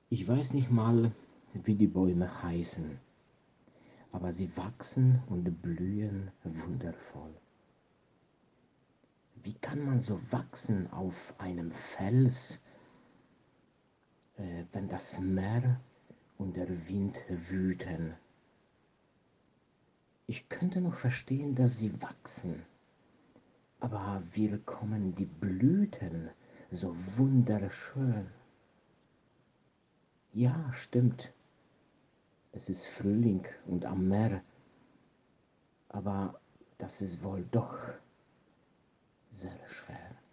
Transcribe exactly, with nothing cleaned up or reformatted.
Ich weiß nicht mal, wie die Bäume heißen, aber sie wachsen und blühen wundervoll. Wie kann man so wachsen auf einem Fels, äh, wenn das Meer und der Wind wüten? Ich könnte noch verstehen, dass sie wachsen, aber wie kommen die Blüten so wunderschön? Ja, stimmt, es ist Frühling und am Meer, aber das ist wohl doch sehr schwer.